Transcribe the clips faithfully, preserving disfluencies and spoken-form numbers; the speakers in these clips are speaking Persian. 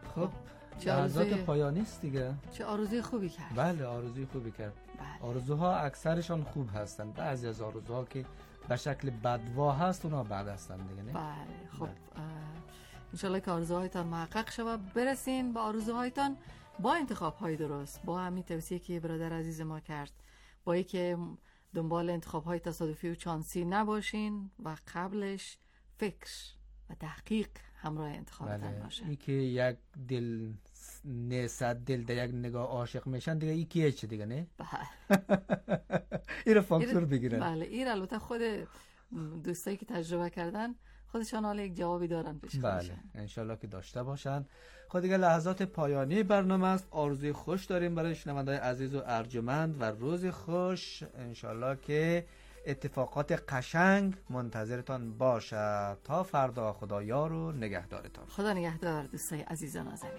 خب لحظات پایانی است دیگه. چه آرزوی خوبی کرد. بله آرزوی خوبی کرد. بله. آرزوها اکثرشان خوب هستند، بعضی از آرزوها که به شکل بدوا هست اونا بد هستند دیگه نه. بله خب انشالله که آرزوهایتان محقق شود، برسین به آرزوهایتان با انتخاب های درست، با همین توصیه که برادر عزیز ما کرد، با ای که دنبال انتخاب های تصادفی و چانسی نباشین و قبلش فکر و تحقیق همراه انتخابتان بله. باشه. ای که یک دل نه صد دل در یک نگاه عاشق میشن دیگه، ای کیه چه دیگه نه. بله این رو فاکتور بگیرن. بله این البته خود دوستایی که تجربه کردن خودشان حالا یک جوابی دارن پیش خودشان. بله انشالله که داشته باشن. خود دیگه لحظات پایانی برنامه است. آرزوی خوش داریم برای شنونده‌های عزیز و ارجمند و روز خوش. انشالله که اتفاقات قشنگ منتظرتان باشه. تا فردا خدا یار و نگهدارتان. خدا نگهدار دوستای عزیز و نازنین.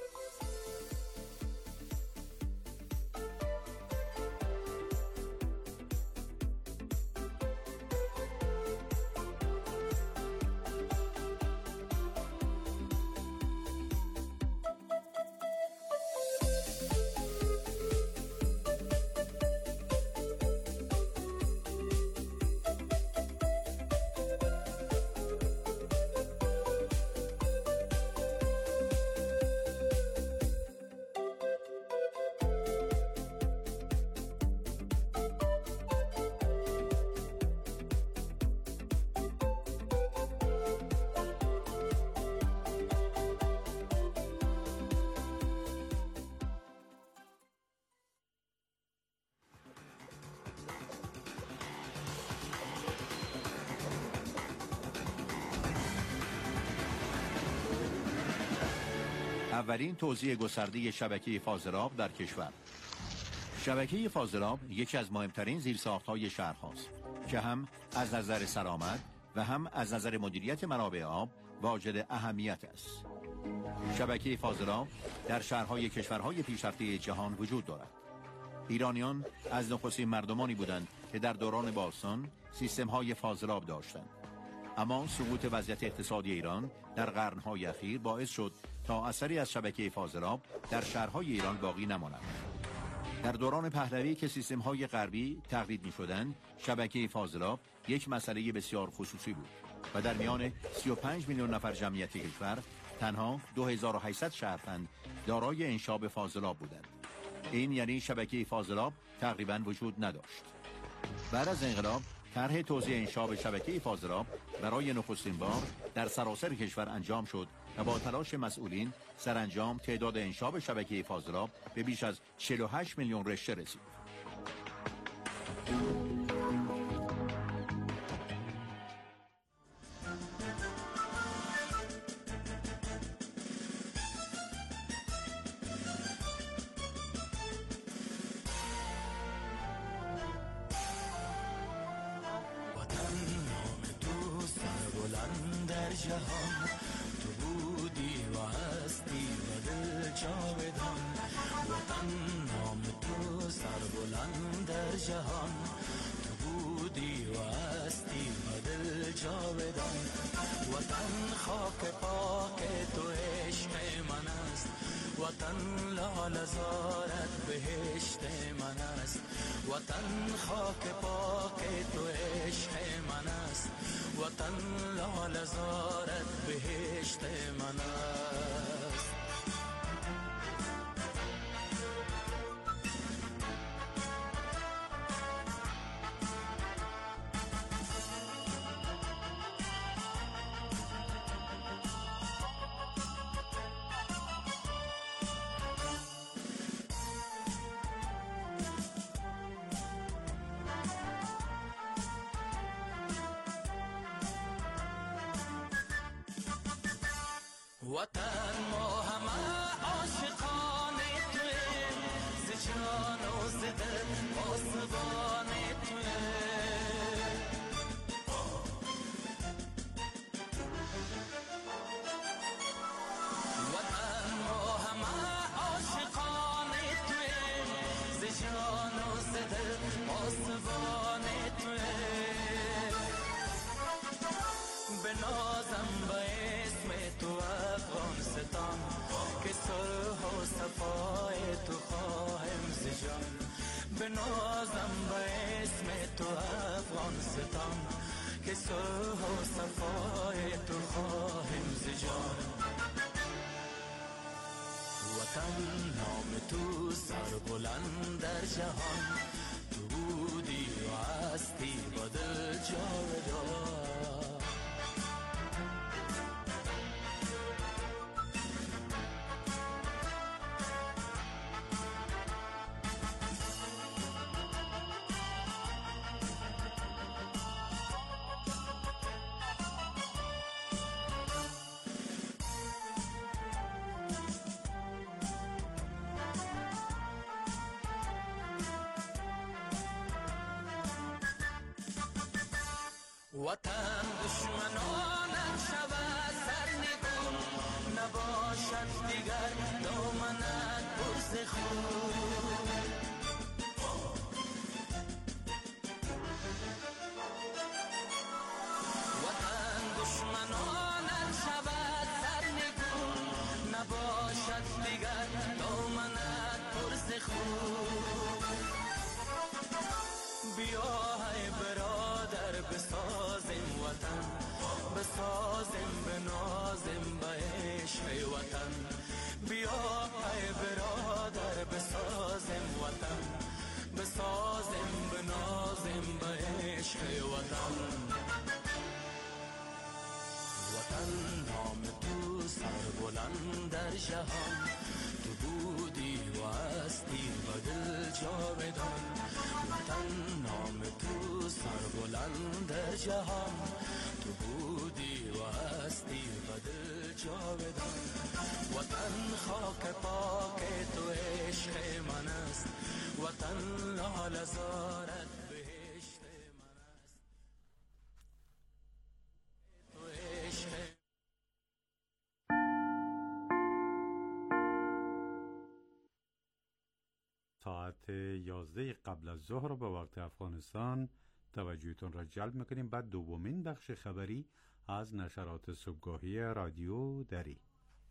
اولین توزیع گسترده شبکه فاضلاب در کشور. شبکه فاضلاب یکی از مهمترین زیرساخت‌های شهرهاست که هم از نظر سلامت و هم از نظر مدیریت منابع آب واجد اهمیت است. شبکه فاضلاب در شهرهای کشورهای پیشرفته جهان وجود دارد. ایرانیان از نخستین مردمانی بودند که در دوران باستان سیستم‌های فاضلاب داشتند. اما سقوط وضعیت اقتصادی ایران در قرن‌های اخیر باعث شد تا اثری از شبکه فاضلاب در شهرهای ایران باقی نماند. در دوران پهلوی که سیستم‌های غربی تقلید می‌شدند، شبکه فاضلاب یک مسئله بسیار خصوصی بود و در میان سی و پنج میلیون نفر جمعیت کشور تنها دو هزار و هشتصد شهروند دارای انشاب فاضلاب بودند. این یعنی شبکه فاضلاب تقریباً وجود نداشت. بعد از انقلاب طرح توزیع انشاب شبکه فاضلاب برای نخستین بار در سراسر کشور انجام شد و با تلاش مسئولین سرانجام تعداد انشاب شبکه فاضلاب به بیش از چهل و هشت میلیون رشته رسید. جهان تو بودی و هستی و دل جاودان، وطن نام تو سربلند در جهان تو بودی و هستی و دل جاودان. وطن خاک پاک تو عشق من است، وطن لاله زارت بهشت من است. وطن خاک پاک تو عشق من است، وطن لاله زارت بهشت من است. وطن ما همه عاشقان توی، ز جان و ز دل پاسبان توی. وطن ما همه عاشقان توی، ز جان و ز دل پاسبان توی. بنازم به اسم تو افغانستان صفای تو خواهم ز جان، بنازم به اسم تو افغانستان که صلح و صفای تو خواهم ز جان. وطن نام تو سربلند در جهان، تو بودی و هستی با دل جاودان. وطن دشمنانت شود سرنگون، نباشد دیگر دامنت پر ز خون. وطن دشمنانت شود سرنگون، نباشد دیگر دامنت پر ز خون. بیا ای برادر بسازیم وطن، بسازیم بنازیم به عشق وطن. بیا ای برادر بسازیم وطن، بسازیم بنازیم به عشق وطن. وطن نام تو سربلند در جهان، تو بودی و هستی و دل جاودان. وطن نام تو سربلند در جهان، تو بودی و هستی و دل جاودان. وطن خاک پاک تو عشق من است، وطن لاله زارت بهشت من است. تو عشق ساعت یازده قبل از ظهر به وقت افغانستان توجهتون را جلب میکنیم. بعد دومین بخش خبری از نشرات صبحگاهی رادیو دری.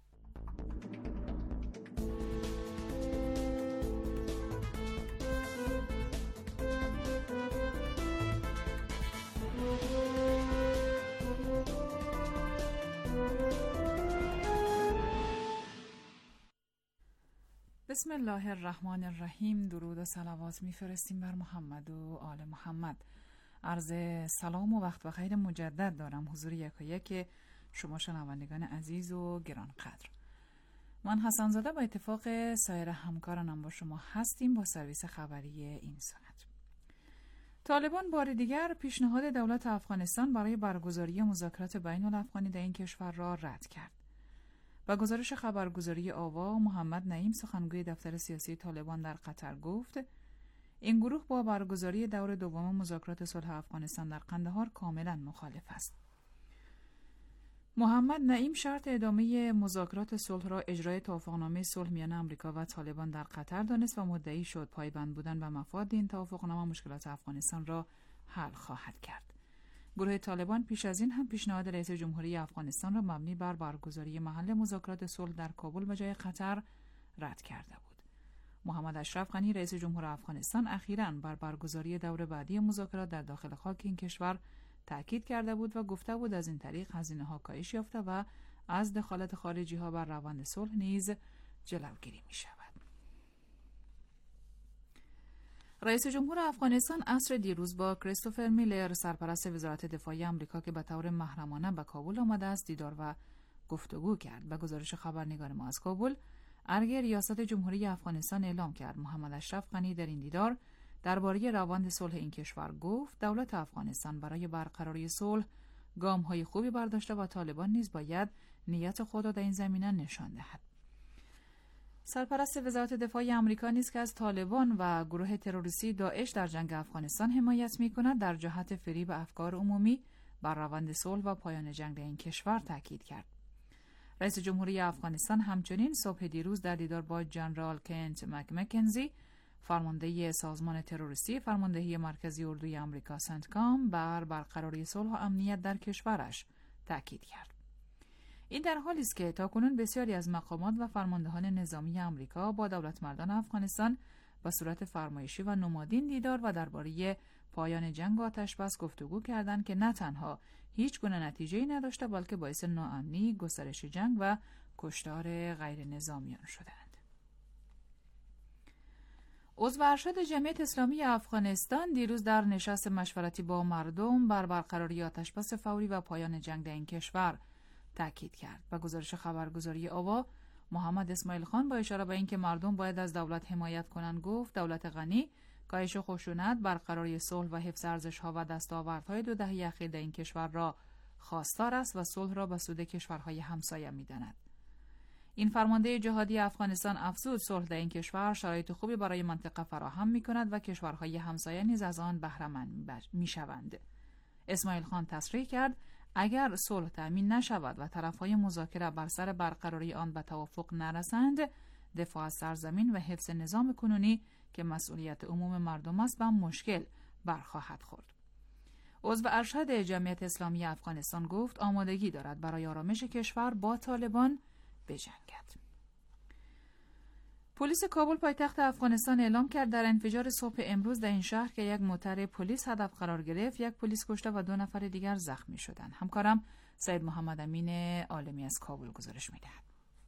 بسم الله الرحمن الرحیم. درود و صلوات میفرستیم بر محمد و آل محمد. عرض سلام و وقت بخیر مجدد دارم حضور یکایک شما شنوندگان عزیز و گرانقدر. من حسن زاده با اتفاق سایر همکارانم با شما هستیم با سرویس خبری این ساعت. طالبان بار دیگر پیشنهاد دولت افغانستان برای برگزاری مذاکرات بین الافغانی در این کشور را رد کرد. با گزارش خبرگزاری آوا، محمد نعیم سخنگوی دفتر سیاسی طالبان در قطر گفت این گروه با برگزاری دور دوم مذاکرات صلح افغانستان در قندهار کاملا مخالف است. محمد نعیم شرط ادامه مذاکرات صلح را اجرای توافقنامه صلح میان آمریکا و طالبان در قطر دانست و مدعی شد پایبند بودن به مفاد این توافقنامه مشکلات افغانستان را حل خواهد کرد. گروه طالبان پیش از این هم پیشنهاد رئیس جمهوری افغانستان را مبنی بر برگزاری محل مذاکرات صلح در کابل به جای قطر رد کرده بود. محمد اشرف غنی رئیس جمهور افغانستان اخیراً بر برگزاری دور بعدی مذاکرات در داخل خاک این کشور تاکید کرده بود و گفته بود از این طریق هزینه‌ها کاهش یافته و از دخالت خارجی‌ها بر روند صلح نیز جلوگیری می‌شود. رئیس جمهور افغانستان عصر دیروز با کریستوفر میلر سرپرست وزارت دفاع آمریکا که به طور محرمانه به کابل آمده است دیدار و گفتگو کرد. به گزارش خبرنگار ما از کابل، ارگ ریاست جمهوری افغانستان اعلام کرد محمد اشرف غنی در این دیدار درباره روند صلح این کشور گفت دولت افغانستان برای برقراری صلح گام‌های خوبی برداشته و طالبان نیز باید نیت خود را در این زمینه نشان دهد. سرپرست وزارت دفاع آمریکا نیز که از طالبان و گروه تروریستی داعش در جنگ افغانستان حمایت می‌کند در جهت فریب افکار عمومی بر روند صلح و پایان جنگ در این کشور تاکید کرد. رئیس جمهوری افغانستان همچنین صبح دیروز در دیدار با جنرال کنت مک‌مکنزی فرمانده سازمان تروریستی فرماندهی مرکزی اردوی آمریکا سنتکام بر برقراری صلح و امنیت در کشورش تاکید کرد. این در حالی است که تاکنون بسیاری از مقامات و فرماندهان نظامی آمریکا با دولتمردان افغانستان به صورت فرمایشی و نمادین دیدار و درباره پایان جنگ و آتش‌بس گفتگو کردند که نه تنها هیچ گونه نتیجه‌ای نداشته بلکه باعث ناامنی، گسترش جنگ و کشتار غیر نظامیان شدند. عضو ارشد جمعیت اسلامی افغانستان دیروز در نشست مشورتی با مردم بر برقراری آتش‌بس فوری و پایان جنگ در این کشور تاکید کرد. با گزارش خبرگزاری آوا، محمد اسماعیل خان با اشاره به اینکه مردم باید از دولت حمایت کنند گفت دولت غنی کاهش خشونت، برقراری صلح و حفظ ارزش‌ها و دستاوردهای دو دهه اخیر در این کشور را خواستار است و صلح را به سود کشورهای همسایه می‌داند. این فرمانده جهادی افغانستان افزود صلح در این کشور شرایط خوبی برای منطقه فراهم می‌کند و کشورهای همسایه نیز از آن بهره‌مند می‌شوند. اسماعیل خان تصریح کرد اگر صلح تأمین نشود و طرفهای مذاکره بر سر برقراری آن به توافق نرسند، دفاع از سرزمین و حفظ نظام کنونی که مسئولیت عموم مردم است به مشکل برخواهد خورد. عضو ارشد جمعیت اسلامی افغانستان گفت آمادگی دارد برای آرامش کشور با طالبان بجنگد. پلیس کابل پایتخت افغانستان اعلام کرد در انفجار صبح امروز در این شهر که یک موتر پلیس هدف قرار گرفت، یک پلیس کشته و دو نفر دیگر زخمی شدند. همکارم سید محمد امین عالمی از کابل گزارش می‌دهد.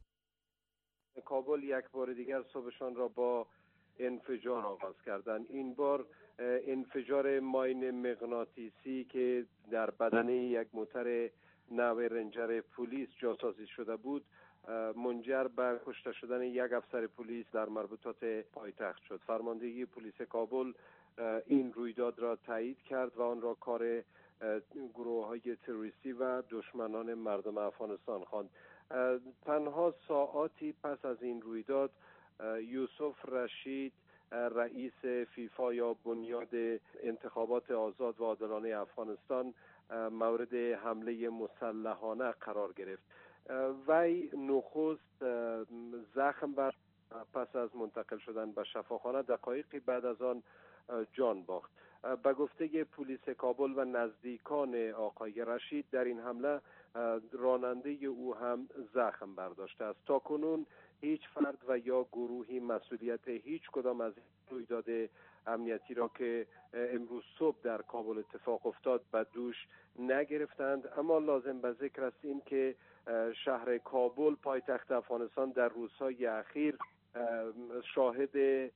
کابل یک بار دیگر صبحشان را با انفجار آغاز کردند. این بار انفجار ماین مغناطیسی که در بدن یک موتر نو رنجر پلیس جاسازی شده بود منجر به کشته شدن یک افسر پلیس در مربوطات پایتخت شد. فرماندهی پلیس کابل این رویداد را تایید کرد و آن را کار گروه‌های تروریستی و دشمنان مردم افغانستان خواند. تنها ساعاتی پس از این رویداد یوسف رشید رئیس فیفا یا بنیاد انتخابات آزاد و عادلانه افغانستان مورد حمله مسلحانه قرار گرفت. وی نخست زخم بر پس از منتقل شدن به شفاخانه دقایقی بعد از آن جان باخت. به گفته پلیس کابل و نزدیکان آقای رشید در این حمله راننده او هم زخم برداشته است. تا کنون هیچ فرد و یا گروهی مسئولیت هیچ کدام از رویداد امنیتی را که امروز صبح در کابل اتفاق افتاد به دوش نگرفتند، اما لازم به ذکر است این که شهر کابل پایتخت افغانستان در روزهای اخیر شاهد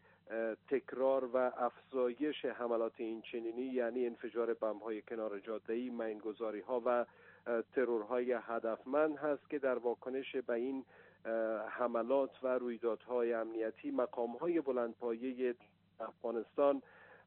تکرار و افزایش حملات این چنینی یعنی انفجار بمب‌های کنار جاده‌ای، مین‌گذاری‌ها و ترورهای هدفمند هست که در واکنش به این حملات و رویدادهای امنیتی مقام‌های بلندپایه افغانستان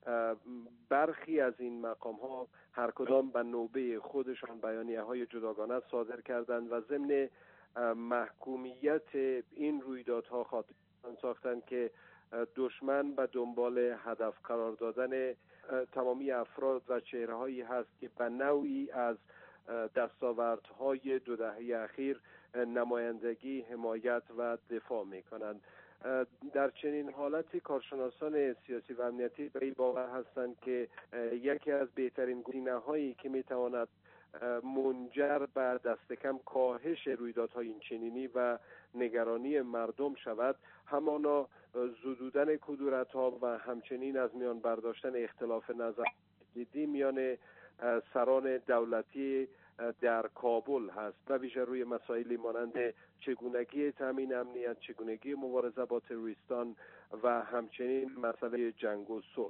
برخی از این مقام‌ها هر کدام به نوبه خودشان بیانیه‌های جداگانه صادر کردند و ضمن محکومیت این رویدادها خاطر ساختند که دشمن به دنبال هدف قرار دادن تمامی افراد و چهره‌هایی هست که به نوعی از دستاوردهای دو دهه اخیر نمایندگی، حمایت و دفاع می‌کنند. در چنین حالتی کارشناسان سیاسی و امنیتی به این باور هستند که یکی از بهترین گزینه‌هایی که می‌تواند منجر به دست کم کاهش رویدادهای این چنینی و نگرانی مردم شود همانا زدودن کدورت‌ها و همچنین از میان برداشتن اختلاف نظر جدی میان سران دولتی در کابل هست و ویژه روی مسائلی مانند چگونگی تامین امنیت، چگونگی مبارزه با تروریستان و همچنین مسئله جنگ و صلح.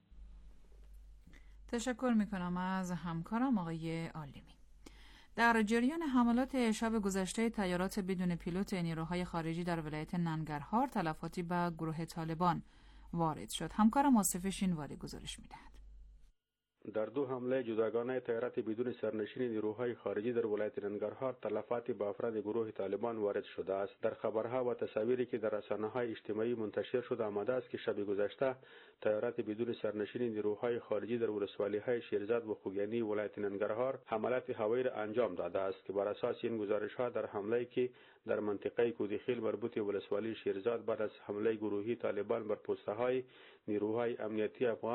تشکر میکنم از همکارم آقای عالمی. در جریان حملات شب گذشته تیارات بدون پیلوت نیروهای خارجی در ولایت ننگرهار تلفاتی به گروه طالبان وارد شد. همکارم آصف شینواری گزارش میدهد. در دو حمله جداگانه تیارات بدون سرنشین نیروهای خارجی در ولایت ننگرهار تلفاتی به افراد گروه طالبان وارد شده است. در خبرها و تصاویری که در رسانه‌های اجتماعی منتشر شده آمده است که شب گذشته تیارات بدون سرنشین نیروهای خارجی در ولسوالی‌های شیرزاد و خوگیانی ولایت ننگرهار حملات هوایی را انجام داده است که بر اساس این گزارش‌ها در حمله‌ای که در منطقه کودخیل مربوط ولسوالی شیرزاد بعد از حمله گروهی طالبان بر پست‌های نیروهای امنیتی افغان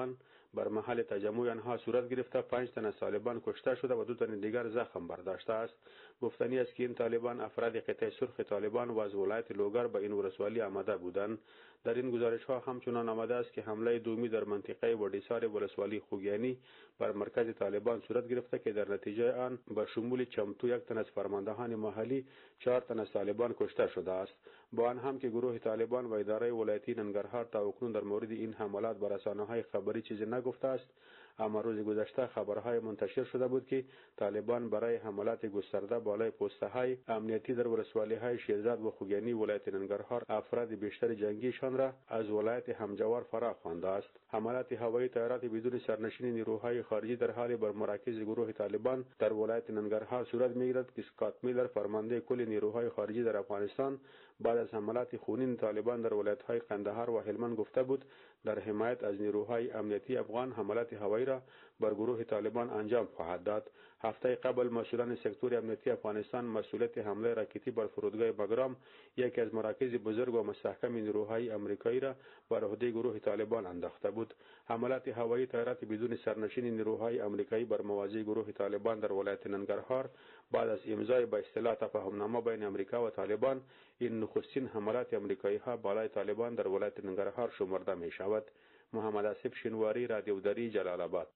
بر محل تجمع آنها صورت گرفته پنج تن از طالبان کشته شده و دو تن دیگر زخم برداشته است. گفتنی است که این طالبان افراد قطعه سرخ طالبان و از ولایت لوگر به این ولسوالی آمده بودند. در این گزارش ها همچنان آمده است که حمله دومی در منطقه وڈیسار ولسوالی خوگیانی بر مرکز طالبان صورت گرفته که در نتیجه آن به شمول چمتو یک تن از فرماندهان محلی چهار تن از طالبان کشته شده است. با آن هم که گروه طالبان و اداره ولایتی ننگرهار تا اکنون در مورد این حملات بر رسانه‌های خبری چیزی نگفته است، اما روز گذشته خبرهای منتشر شده بود که طالبان برای حملات گسترده بالای پست‌های امنیتی در ولسوالی‌های شیرزاد و خوگیانی ولایت ننگرهار افراد بیشتر جنگیشان را از ولایت همجوار فرا خوانده است. حملات هوایی طیارات بدون سرنشین نیروهای خارجی در حال بر مراکز گروه طالبان در ولایت ننگرهار صورت می‌گیرد که اسکات میلر فرمانده کل نیروهای خارجی در افغانستان بعد از حملات خونین طالبان در ولایت‌های قندهار و هلمند گفته بود در حمایت از نیروهای امنیتی افغان حملات هوایی را بر گروه طالبان انجام خواهد داد. هفته قبل مسئولان سکتور امنیتی افغانستان مسئولیت حمله راکتی بر فرودگاه بگرام، یکی از مراکز بزرگ و مستحکم نیروهای آمریکایی را بر عهده گروه طالبان انداخته بود. حملات هوایی طیارات بدون سرنشین نیروهای آمریکایی بر مواضع گروه طالبان در ولایت ننگرهار بعد از امضای به اصطلاح تفاهمنامه بین امریکا و طالبان، این نخستین حملات آمریکایی ها بالای طالبان در ولایت ننگرهار شمرده می شود. محمد آصف شینواری، رادیو دری، جلال آباد.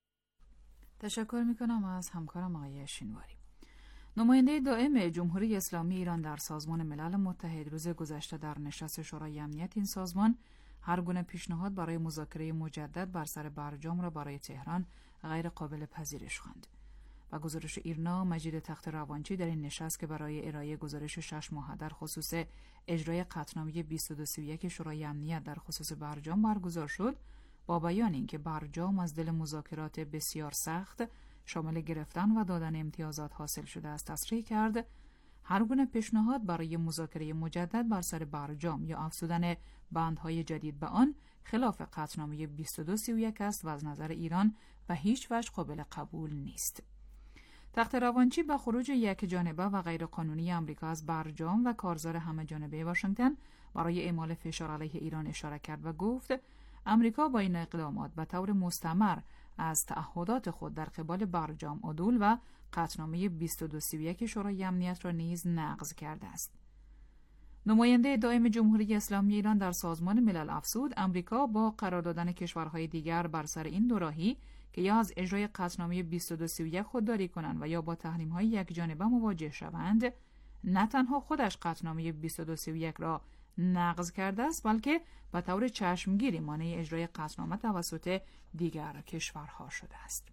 تشکر میکنم از همکارم آقای شینواری. نماینده دائم جمهوری اسلامی ایران در سازمان ملل متحد روز گذشته در نشست شورای امنیت این سازمان هر گونه پیشنهاد برای مذاکره مجدد بر سر برجام را برای تهران غیر قابل پذیرش خواند. و گزارش ایرنا مجید تخت روانچی در این نشست که برای ارائه گزارش شش ماهه در خصوص اجرای قطعنامه بیست و دو سی و یک شورای امنیت در خصوص برجام برگزار شد، با بیان اینکه برجام از دل مذاکرات بسیار سخت شامل گرفتن و دادن امتیازات حاصل شده است تصریح کرد هر گونه پیشنهاد برای مذاکره مجدد بر سر برجام یا افزودن بندهای جدید به آن خلاف قطعنامه بیست و دو سی و یک است و از نظر ایران به هیچ وجه قابل قبول نیست. تخت روانچی با خروج یک جانبه و غیر قانونی آمریکا از برجام و کارزار همه جانبه واشنگتن برای اعمال فشار علیه ایران اشاره کرد و گفت آمریکا با این اقدامات به طور مستمر از تعهدات خود در قبال برجام عدول و قطعنامه بیست و دو سی و یک شورای امنیت را نیز نقض کرده است. نماینده دائم جمهوری اسلامی ایران در سازمان ملل افزود آمریکا با قرار دادن کشورهای دیگر بر سر این دوراهی که یا از اجرای قطعنامه بیست و دو سی و یک خودداری کنند و یا با تحریم‌های یکجانبه مواجه شوند، نه تنها خودش قطعنامه بیست و دو سی و یک را نقض کرده است بلکه به طور چشمگیری مانع اجرای قطعنامه توسط دیگر کشورها شده است.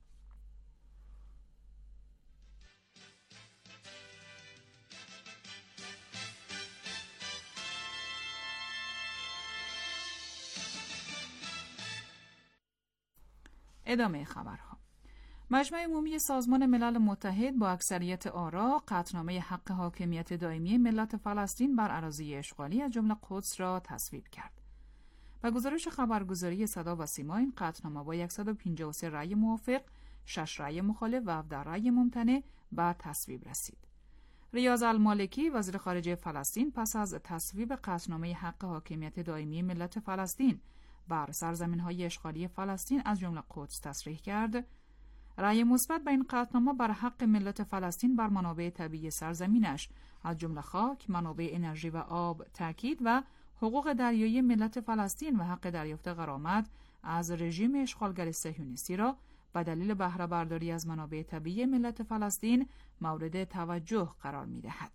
ادامه خبرها. مجمع عمومی سازمان ملل متحد با اکثریت آرا قطعنامه حق حاکمیت دائمی ملت فلسطین بر اراضی اشغالی از جمله قدس را تصویب کرد. به گزارش خبرگزاری صدا و سیما این قطعنامه با صد و پنجاه و سه رأی موافق، شش رأی مخالف و هفده رأی ممتنع به تصویب رسید. ریاض المالکی وزیر خارجه فلسطین پس از تصویب قطعنامه حق حاکمیت دائمی ملت فلسطین بر سرزمین‌های اشغالی فلسطین از جمله قدس تصریح کرد رأی مثبت به این قطعنامه بر حق ملت فلسطین بر منابع طبیعی سرزمینش از جمله خاک، منابع انرژی و آب تاکید و حقوق دریایی ملت فلسطین و حق دریافت غرامت از رژیم اشغالگر صهیونیستی را به دلیل بهره برداری از منابع طبیعی ملت فلسطین مورد توجه قرار می‌دهد.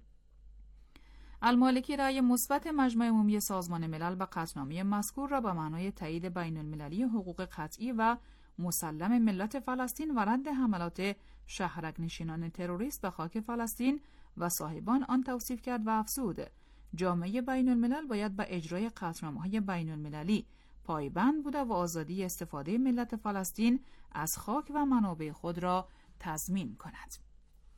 المالکی رأی مثبت مجمع عمومی سازمان ملل به قطعنامه مذکور را به معنای تایید بین المللی حقوق قطعی و مسلم ملت فلسطین و رد حملات شهرک نشینان تروریست به خاک فلسطین و صاحبان آن توصیف کرد و افزود جامعه بین الملل باید به اجرای قطعنامه‌های بین المللی پایبند بوده و آزادی استفاده ملت فلسطین از خاک و منابع خود را تضمین کند.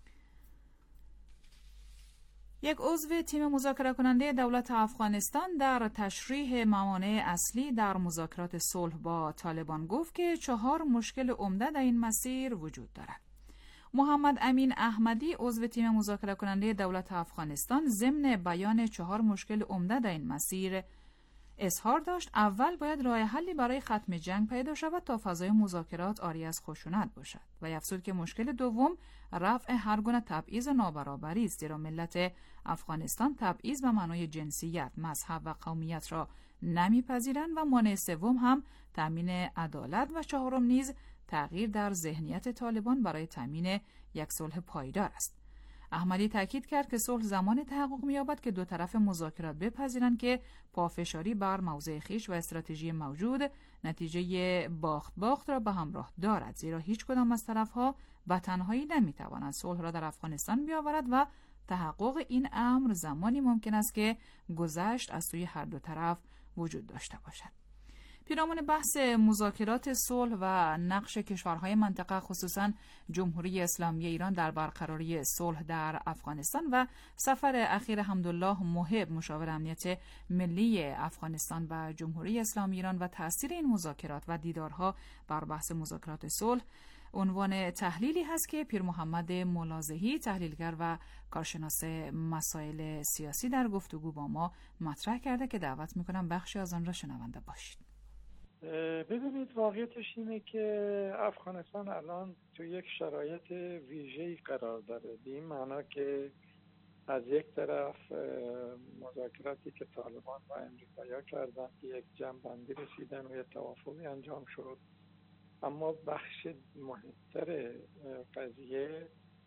یک عضو تیم مذاکره کننده دولت افغانستان در تشریح موانع اصلی در مذاکرات صلح با طالبان گفت که چهار مشکل عمده در این مسیر وجود دارد. محمد امین احمدی عضو تیم مذاکره کننده دولت افغانستان ضمن بیان چهار مشکل عمده در این مسیر اظهار داشت اول باید راه حلی برای ختم جنگ پیدا شود تا فضای مذاکرات عاری از خشونت باشد و افزود که مشکل دوم رفع هر گونه تبعیض و نابرابری است، زیرا ملت افغانستان تبعیض به معنای جنسیت، مذهب و قومیت را نمیپذیرند و مانع سوم هم تامین عدالت و چهارم نیز تغییر در ذهنیت طالبان برای تامین یک صلح پایدار است. احمدی تاکید کرد که صلح زمان تحقق می‌یابد که دو طرف مذاکرات بپذیرند که پافشاری بر موضع خویش و استراتژی موجود نتیجه باخت باخت را به همراه دارد، زیرا هیچ کدام از طرف‌ها به تنهایی نمی‌تواند صلح را در افغانستان بیاورد و تحقق این امر زمانی ممکن است که گذشت از سوی هر دو طرف وجود داشته باشد. پیرامون بحث مذاکرات صلح و نقش کشورهای منطقه خصوصا جمهوری اسلامی ایران در برقراری صلح در افغانستان و سفر اخیر حمدالله محب مشاور امنیت ملی افغانستان به جمهوری اسلامی ایران و تاثیر این مذاکرات و دیدارها بر بحث مذاکرات صلح، عنوان تحلیلی هست که پیر محمد ملازهی تحلیلگر و کارشناس مسائل سیاسی در گفتگو با ما مطرح کرده که دعوت میکنم بخشی از آن را شنونده باشید. ببینید، واقعیتش اینه که افغانستان الان تو یک شرایط ویژه‌ای قرار داره، به این معنا که از یک طرف مذاکراتی که طالبان و امریکایی‌ها کردن یک جمع‌بندی رسیدن و یک توافقی انجام شد، اما بخش مهمتر قضیه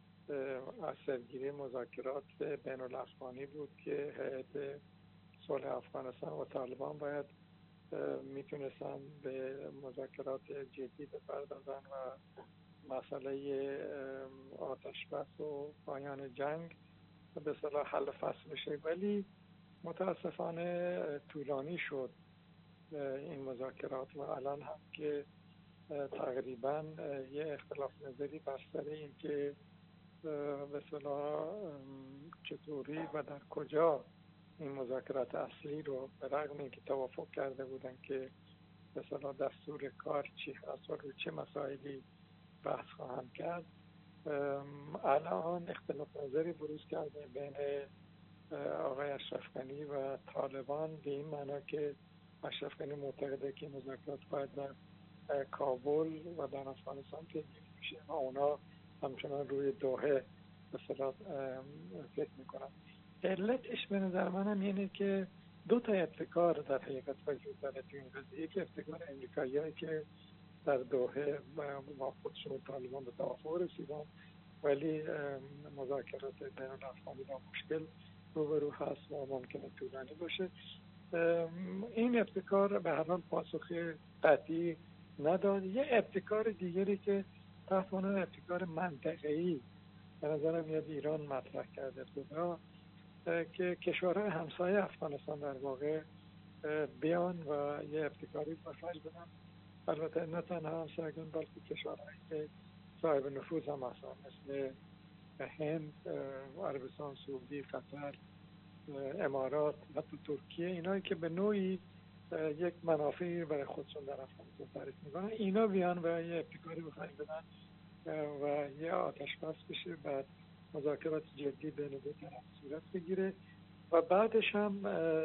اثرگیری مذاکرات بین الافغانی بود که هیئت صلح افغانستان و طالبان باید میتونستن به مذاکرات جدی بپردازن و مسئله آتش بس و پایان جنگ به اصطلاح حل فصل بشه، ولی متاسفانه طولانی شد این مذاکرات و الان هم که تقریبا یه اختلاف نظری بر سر این که به اصطلاح چطوری و در کجا این مذاکرات اصلی رو به رغم اینکه توافق کرده بودن که به اصطلاح دستور کار چی هست و روی چه مسائلی بحث خواهند کرد، الان اختلاف نظری بروز کرده بین آقای اشرف غنی و طالبان، به این معنا که اشرف غنی معتقده که مذاکرات باید در کابل و در افغانستان پیگیری میشه و اونا همچنان روی دوحه به اصطلاح فکر میکنن. علتش به نظر منم اینه که دو تا ابتکار در حقیقت وجود داره تو این قضیه. یک ابتکار امریکایی‌ها که در دوحه با خودشون و طالبان به توافق رسیدن، ولی مذاکرات بین الافغانی با مشکل روبرو هست و ممکنه طولانی باشه. این ابتکار به هر حال پاسخ قطعی نداد. یه ابتکار دیگری که تحت عنوان ابتکار منطقه‌ای به نظرم میاد ایران مطرح کرده ابتدا که کشورهای همسایه افغانستان در واقع بیان و یه ابتکاری بساج بدن، البته نه تنها همسایگان بلکه کشورهایی که صاحب نفوذ هم هستن مثل هند، عربستان سعودی، قطر، امارات، حتی ترکیه، اینایی که به نوعی یک منافعی برای خودشون در افغانستان تعریف میکنن، اینا بیان و یه ابتکاری بساج بدن و یه آتش بس بشه، بعد مذاکرات جدی بین دو طرف صورت بگیره و بعدش هم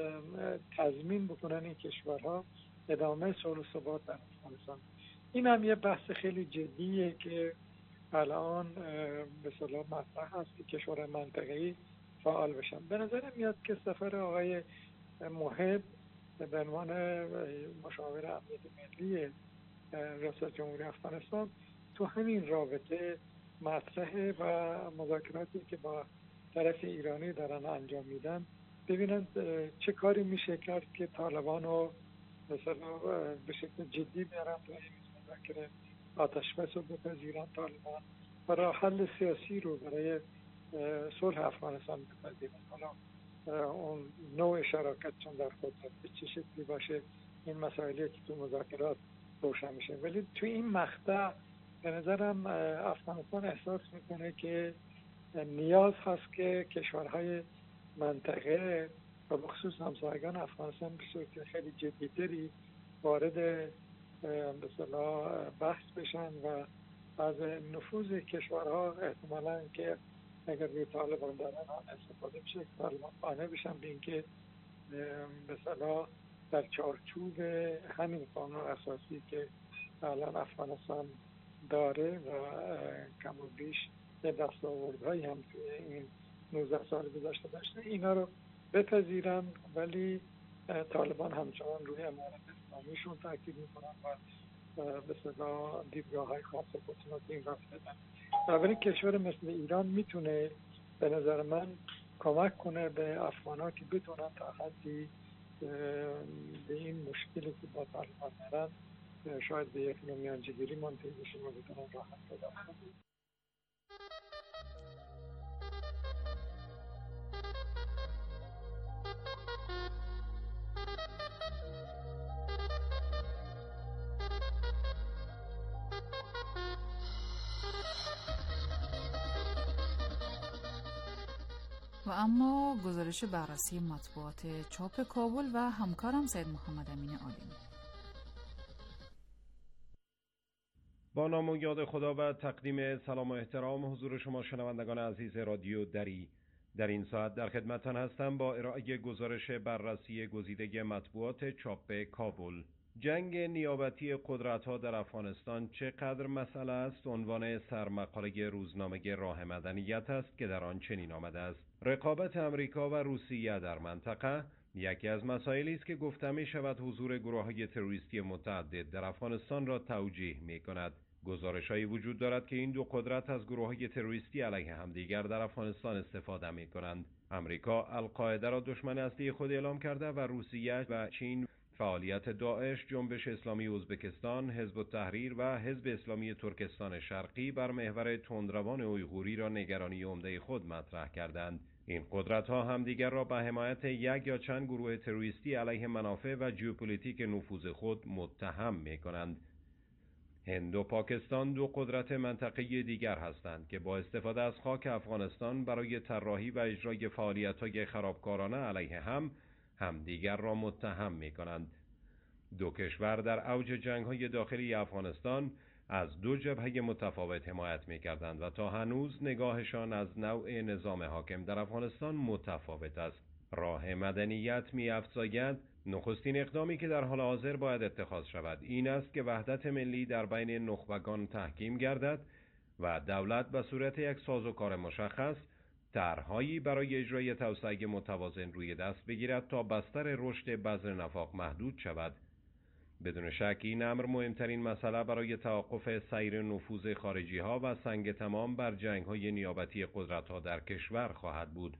تضمین بکنن این کشورها ادامه صلح و ثبات در افغانستان. این هم یه بحث خیلی جدیه که الان به اصطلاح مطرح هست که کشورهای منطقه‌ای فعال بشن. به نظر میاد که سفر آقای محب به عنوان مشاور امنیت ملی ریاست جمهوری افغانستان تو همین رابطه مطرحه و مذاکراتی که با طرف ایرانی دارن انجام میدن ببینند چه کاری میشه کرد که طالبان رو مثلا به شکل جدی بیارن تا این مذاکره آتش بس رو بپذیرن طالبان و راه حل سیاسی رو برای صلح افغانستان بپذیرن. حالا اون نوع شراکت چون در خود به چه شکلی باشه این مسائلی که تو مذاکرات روشن میشه، ولی تو این مقطع به نظرم افغانستان احساس میکنه که نیاز هست که کشورهای منطقه و بخصوص همسایگان افغانستان به صورت خیلی جدی‌تری وارد به اصطلاح بحث بشن و از نفوذ کشورها احتمالاً که اگر روی طالبان دارن استفاده بشه، طالبان قانع بشن به اینکه به اصطلاح در چارچوب همین قانون اساسی که الان افغانستان داره و کم و بیش یه دستاوردهایی هم توی این نوزده سال گذشته داشته، اینا رو بپذیرن، ولی طالبان همچنان روی امارت اسلامیشون تاکید میکنن و به اصطلاح دیدگاه‌های خاص خودشون رو این رفت بدن. بنابراین کشور مثل ایران میتونه به نظر من کمک کنه به افغان‌ها که بتونن تا حدی به این مشکلی که با طالبان دارن شاید به یک نوع میانجیگیری منتهی بشن و بتونن راحت پیدا کنن. و اما گزارش بررسی مطبوعات چاپ کابل و همکارم سید محمد امین عالمی. با نام و یاد خدا و تقدیم سلام و احترام حضور شما شنوندگان عزیز رادیو دری، در این ساعت در خدمتتان هستم با ارائه گزارش بررسی گزیده مطبوعات چاپ کابل. جنگ نیابتی قدرت‌ها در افغانستان چقدر مسئله است عنوان سرمقاله روزنامه راه مدنیت است که در آن چنین آمده است: رقابت امریکا و روسیه در منطقه یکی از مسائلی است که گفته می شود حضور گروه‌های تروریستی متعدد در افغانستان را توجیه می کند. گزارش‌هایی وجود دارد که این دو قدرت از گروه‌های تروریستی علیه همدیگر در افغانستان استفاده می کنند. امریکا القاعده را دشمن اصلی خود اعلام کرده و روسیه و چین فعالیت داعش، جنبش اسلامی ازبکستان، حزب التحریر و حزب اسلامی ترکستان شرقی بر محور تندروان اویغوری را نگرانی عمده خود مطرح کردند. این قدرت‌ها همدیگر را به حمایت یک یا چند گروه تروریستی علیه منافع و ژئوپلیتیک نفوذ خود متهم می‌کنند. هند و پاکستان دو قدرت منطقه‌ای دیگر هستند که با استفاده از خاک افغانستان برای طراحی و اجرای فعالیت‌های خرابکارانه علیه هم همدیگر را متهم می‌کنند. دو کشور در اوج جنگ‌های داخلی افغانستان از دو جبهه متفاوت حمایت می‌کردند و تا هنوز نگاهشان از نوع نظام حاکم در افغانستان متفاوت است. راه مدنیت می‌افزاید نخستین اقدامی که در حال حاضر باید اتخاذ شود این است که وحدت ملی در بین نخبگان تحکیم گردد و دولت به صورت یک سازوکار مشخص طرح‌هایی برای اجرای توسعه متوازن روی دست بگیرد تا بستر رشد بذر نفاق محدود شود. بدون شک این امر مهمترین مسئله برای توقف سیر نفوذ خارجی‌ها و سنگ تمام بر جنگ‌های نیابتی قدرت‌ها در کشور خواهد بود.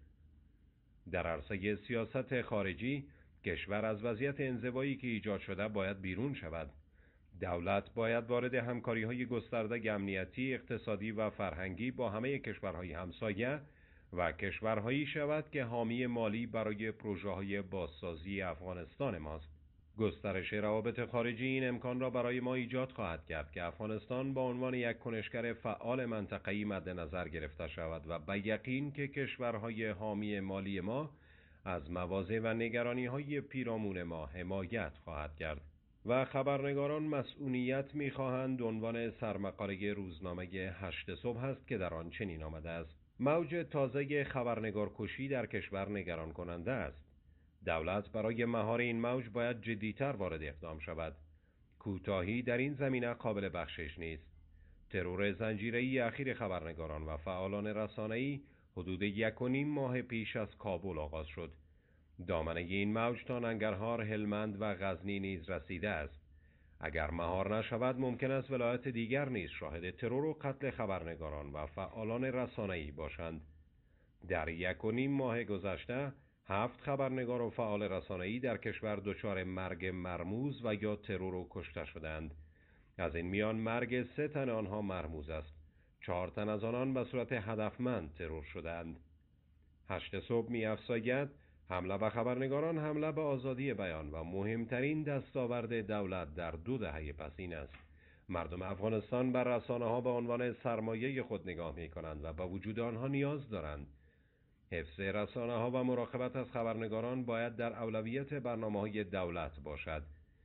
در عرصه سیاست خارجی، کشور از وضعیت انزوایی که ایجاد شده باید بیرون شود. دولت باید وارد همکاری‌های گسترده امنیتی، اقتصادی و فرهنگی با همه کشورهای همسایه و کشورهایی شود که حامی مالی برای پروژه‌های بازسازی افغانستان ماست. گسترش روابط خارجی این امکان را برای ما ایجاد خواهد کرد که افغانستان با عنوان یک کنشگر فعال منطقه‌ای مد نظر گرفته شود و به یقین که کشورهای حامی مالی ما از مواضع و نگرانی‌های پیرامون ما حمایت خواهد کرد. و خبرنگاران مسئولیت می‌خواهند عنوان سرمقاله روزنامه هشت صبح است که در آن چنین آمده است: موج تازه خبرنگارکشی در کشور نگران کننده است. دولت برای مهار این موج باید جدی‌تر وارد اقدام شود. کوتاهی در این زمینه قابل بخشش نیست. ترور زنجیره‌ای اخیر خبرنگاران و فعالان رسانه‌ای حدود یک و نیم ماه پیش از کابل آغاز شد. دامنه این موج تا ننگرهار، هلمند و غزنی نیز رسیده است. اگر مهار نشود ممکن است ولایت دیگر نیز شاهد ترور و قتل خبرنگاران و فعالان رسانه‌ای باشند. در یک و نیم ماه گذشته هفت خبرنگار و فعال رسانه‌ای در کشور دچار مرگ مرموز و یا ترور و کشته شدند. از این میان مرگ سه تن آنها مرموز است. چهار تن از آنان به صورت هدفمند ترور شدند. هشت صبح می‌افزاید حمله به خبرنگاران حمله به آزادی بیان و مهمترین دستاورد دولت در دو دهه پس این است. مردم افغانستان بر رسانه‌ها به عنوان سرمایه خود نگاه می‌کنند و به وجود آنها نیاز دارند. حفظ رسانه‌ها و مراقبت از خبرنگاران باید در اولویت برنامه‌های دولت باشد.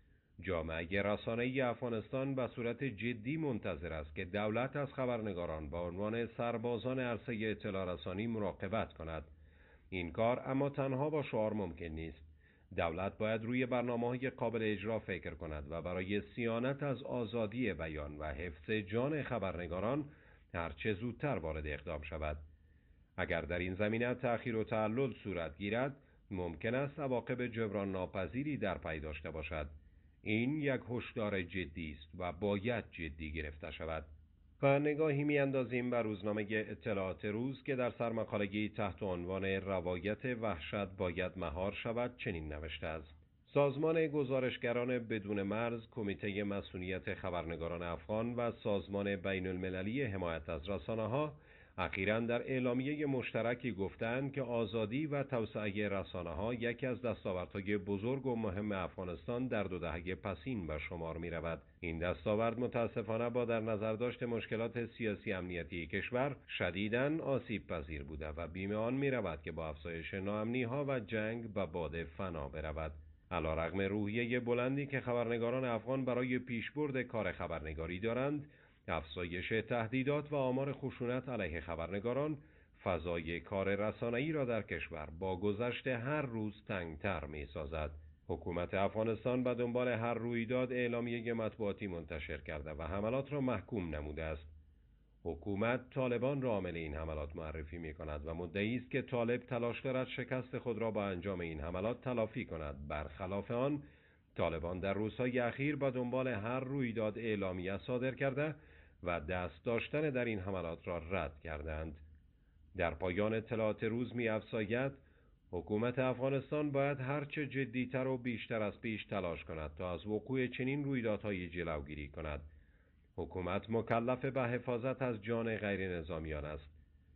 جامعه رسانه‌ای افغانستان به صورت جدی منتظر است که دولت از خبرنگاران به عنوان سربازان عرصه اطلاع رسانی مراقبت کند. این کار اما تنها با شعار ممکن نیست. دولت باید روی برنامه‌های قابل اجرا فکر کند و برای صیانت از آزادی بیان و حفظ جان خبرنگاران هرچه زودتر وارد اقدام شود. اگر در این زمینه تأخیر و تعلل صورت گیرد، ممکن است عواقب جبران ناپذیری در پی داشته باشد. این یک هشدار جدی است و باید جدی گرفته شود. و نگاهی می‌اندازیم بر روزنامه اطلاعات روز که در سرمقالگی تحت عنوان روایت وحشت باید مهار شود چنین نوشته است: سازمان گزارشگران بدون مرز، کمیته مسئولیت خبرنگاران افغان و سازمان بین المللی حمایت از رسانه‌ها اخیراً در اعلامیه مشترکی گفتند که آزادی و توسعه رسانه‌ها یکی از دستاوردهای بزرگ و مهم افغانستان در دو دهه پسین به شمار می‌رود. این دستاورد متاسفانه با در نظر داشت مشکلات سیاسی امنیتی کشور شدیداً آسیب پذیر بوده و بیم آن می‌رود که با افزایش ناامنی‌ها و جنگ به باد فنا برود. علیرغم روحیه بلندی که خبرنگاران افغان برای پیشبرد کار خبرنگاری دارند، افزایش تهدیدات و آمار خشونت علیه خبرنگاران فضای کار رسانه‌ای را در کشور با گذشت هر روز تنگتر می‌سازد. حکومت افغانستان به دنبال هر رویداد اعلامیه مطبوعاتی منتشر کرده و حملات را محکوم نموده است. حکومت طالبان را عامل این حملات معرفی می‌کند و مدعی است که طالب تلاش دارد شکست خود را با انجام این حملات تلافی کند. برخلاف آن، طالبان در روزهای اخیر به دنبال هر رویداد اعلامیه صادر کرده و دست داشتن در این حملات را رد کردند. در پایان اطلاعات روز می‌افزاید حکومت افغانستان باید هرچه جدیتر و بیشتر از پیش تلاش کند تا از وقوع چنین رویدادهای جلوگیری کند. حکومت مکلف به حفاظت از جان غیر نظامیان است.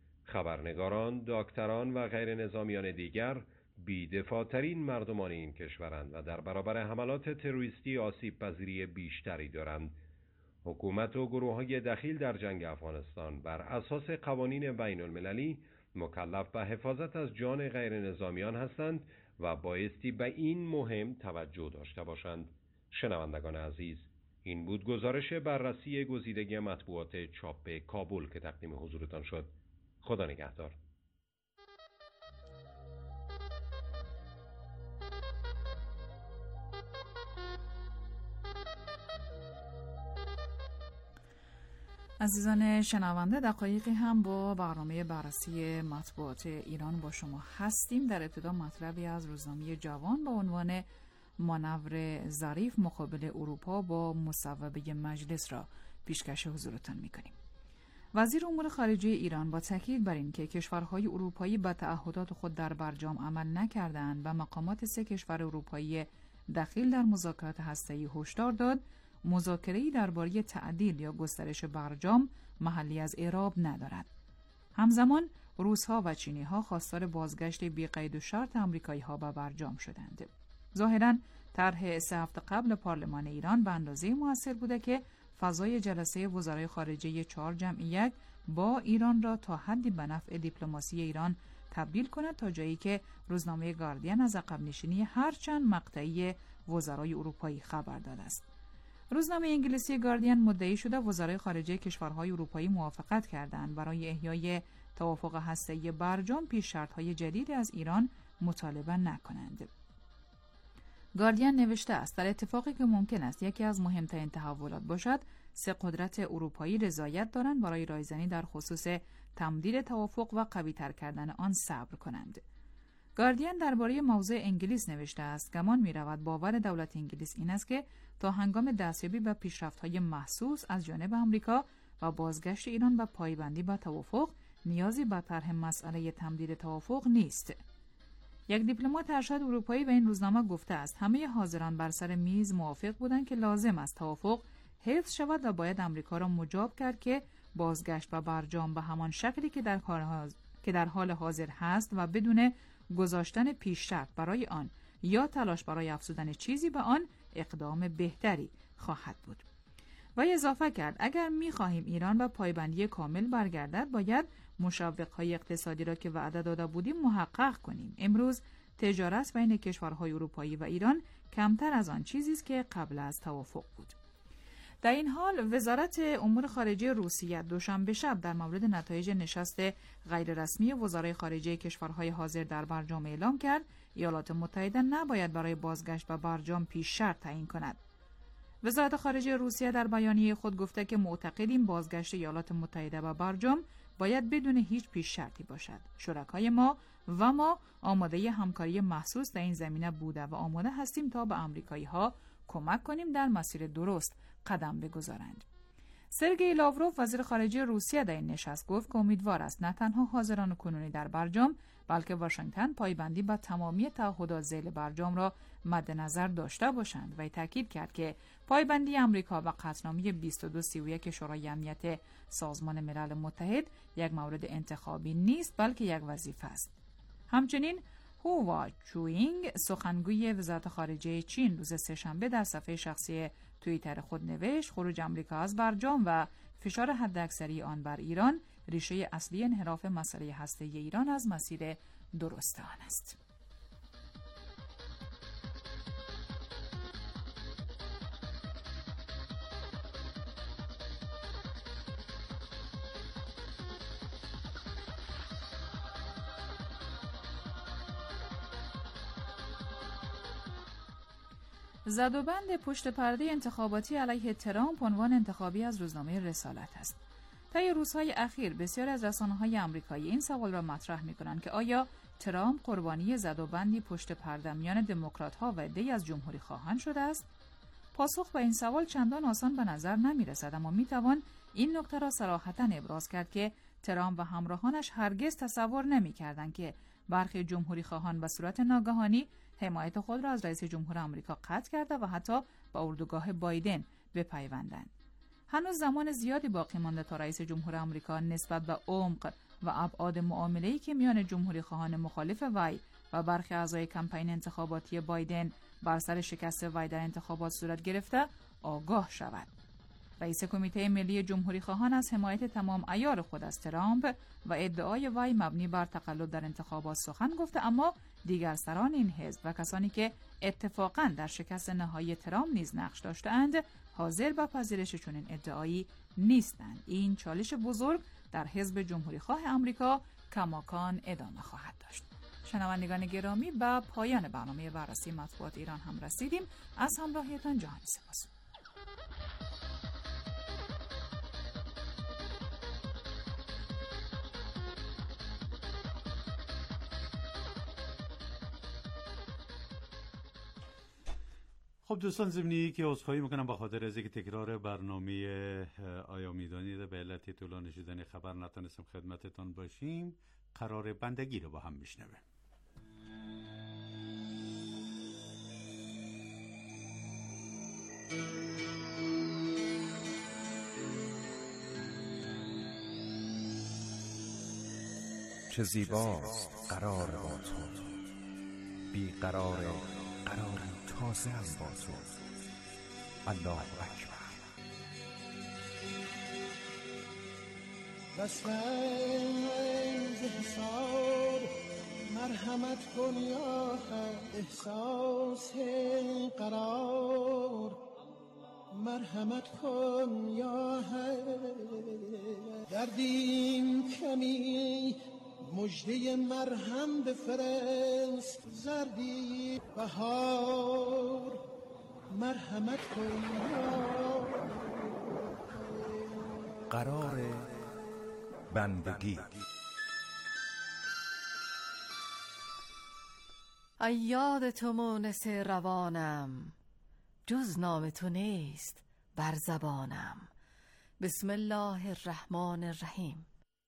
خبرنگاران، دکتران و غیر نظامیان دیگر بی‌دفاع‌ترین مردمان این کشورند و در برابر حملات تروریستی آسیب پذیری بیشتری دارند. حکومت و گروه‌های دخیل در جنگ افغانستان بر اساس قوانین بین المللی مکلف به حفاظت از جان غیر نظامیان هستند و بایستی به این مهم توجه داشته باشند. شنوندگان عزیز، این بود گزارش بررسی گزیدگی مطبوعات چاپ کابل که تقدیم حضورتان شد. خدا نگهدار. عزیزان شنونده، دقایقی هم با برنامه بررسی مطبوعات ایران با شما هستیم. در ابتدا مطلبی از روزنامه جوان با عنوان مانور ظریف مقابل اروپا با مصوبه مجلس را پیشکش حضورتان می‌کنیم. وزیر امور خارجه ایران با تاکید بر این که کشورهای اروپایی به تعهدات خود در برجام عمل نکردند و مقامات سه کشور اروپایی دخیل در مذاکرات هسته‌ای هشدار داد، مذاکره‌ای درباره تعدیل یا گسترش برجام محلی از اعراب ندارد. همزمان روس‌ها و چینی‌ها خواستار بازگشت بی قید و شرط آمریکایی‌ها به برجام شدند. ظاهراً طرح سه هفته قبل پارلمان ایران به اندازه موثر بوده که فضای جلسه وزرای خارجه چهار جمع یک با ایران را تا حدی به نفع دیپلماسی ایران تبدیل کند، تا جایی که روزنامه گاردین از عقب نشینی هرچند مقطعی وزرای اروپایی خبر داده است. روزنامه انگلیسی گاردین مدعی شده وزرای خارجه کشورهای اروپایی موافقت کردند برای احیای توافق هسته‌ای برجام پیش شرط‌های جدید از ایران مطالبه نکنند. گاردین نوشته است در اتفاقی که ممکن است یکی از مهمترین تحولات باشد، سه قدرت اروپایی رضایت دارند برای رایزنی در خصوص تمدید توافق و قوی‌تر کردن آن صبر کنند. گاردین درباره موضوع انگلیس نوشته است گمان می‌رود باور دولت انگلیس این است که تا هنگام دستیابی به پیشرفت‌های محسوس از جانب آمریکا و بازگشت ایران به پایبندی به توافق نیازی به طرح مسئله تمدید توافق نیست. یک دیپلمات ارشد اروپایی به این روزنامه گفته است همه حاضران بر سر میز موافق بودند که لازم است توافق حفظ شود و باید آمریکا را مجاب کرد که بازگشت به برجام به همان شکلی که در حال که در حال حاضر هست و بدون گذاشتن پیش شرط برای آن یا تلاش برای افزودن چیزی به آن اقدام بهتری خواهد بود. و اضافه کرد اگر می‌خواهیم ایران به پایبندی کامل برگردد باید مشوق‌های اقتصادی را که وعده داده بودیم محقق کنیم. امروز تجارت بین کشورهای اروپایی و ایران کمتر از آن چیزی است که قبل از توافق بود. در این حال وزارت امور خارجه روسیه دوشنبه شب در مورد نتایج نشست غیررسمی وزرای خارجه کشورهای حاضر در برجام اعلام کرد ایالات متحده نباید برای بازگشت به برجام پیش شرط تعیین کند. وزارت خارجه روسیه در بیانیه خود گفته که معتقدیم بازگشت ایالات متحده به برجام باید بدون هیچ پیش شرطی باشد. شرکای ما و ما آماده همکاری محسوس در این زمینه بوده و آماده هستیم تا به آمریکایی‌ها کمک کنیم در مسیر درست قدم بگذارند. سرگئی لاوروف وزیر خارجه روسیه در این نشست گفت که امیدوار است نه تنها حاضران کنونی در برجام بلکه واشنگتن پایبندی به تمامی تعهدات ذیل برجام را مد نظر داشته باشند و تاکید کرد که پایبندی آمریکا و قطعنامه بیست و دو سی و یک شورای امنیت سازمان ملل متحد یک مورد انتخابی نیست بلکه یک وظیفه است. همچنین هوا چوینگ سخنگوی وزارت خارجه چین روز سه‌شنبه در صفحه شخصی توییتر خود نوشت خروج آمریکا از برجام و فشار حداکثری آن بر ایران ریشه اصلی انحراف مسئله هسته‌ای ایران از مسیر درست آن است. زدوبند پشت پرده انتخاباتی علیه ترامپ عنوان انتخابی از روزنامه رسالت است. طی روزهای اخیر بسیاری از رسانه‌های آمریکایی این سوال را مطرح می‌کنند که آیا ترامپ قربانی زدوبندی پشت پرده میان دموکرات‌ها و عده‌ای از جمهوری خواهان شده است؟ پاسخ به این سوال چندان آسان به نظر نمی‌رسد، اما می‌توان این نکته را صراحتاً ابراز کرد که ترامپ و همراهانش هرگز تصور نمی‌کردند که برخی جمهوری خواهان به صورت ناگهانی حمایت خود را از رئیس جمهور آمریکا قطع کرده و حتی با اردوگاه بایدن بپیوندند. هنوز زمان زیادی باقی مانده تا رئیس جمهور آمریکا نسبت به عمق و ابعاد معامله‌ای که میان جمهوری خواهان مخالف وی و برخی اعضای کمپین انتخاباتی بایدن بر سر شکست وی در انتخابات صورت گرفته آگاه شود. رئیس کمیته ملی جمهوری خواهان از حمایت تمام عیار خود از ترامپ و ادعای وی مبنی بر تقلب در انتخابات سخن گفته، اما دیگر سران این حزب و کسانی که اتفاقاً در شکست نهایی ترامپ نیز نقش داشته‌اند حاضر به پذیرش چنین ادعایی نیستند. این چالش بزرگ در حزب جمهوری خواه آمریکا کماکان ادامه خواهد داشت. شنوندگان گرامی، به پایان برنامه بررسی مطبوعات ایران هم رسیدیم. از همراهیتان جهانی سپاس. خب دوستان، ضمنی که عذرخواهی میکنم به خاطر از اینکه تکرار برنامه آیا میدانید به علت طولانی شدن خبر نتونستیم خدمتتان باشیم. قرار بندگی رو با هم میشنویم. چه زیباست قرار با تو، بی قرار قراری تازه هم با تو. الله اکبر. بسنز حساب مرحمت کن یا احساس قرار مرحمت کن یا دردیم کمی مجده مرهم بفرست زردی بهار مرحمت کن یا قرار بندگی. ای یاد تو مونس روانم، جز نام تو نیست بر زبانم. بسم الله الرحمن الرحیم.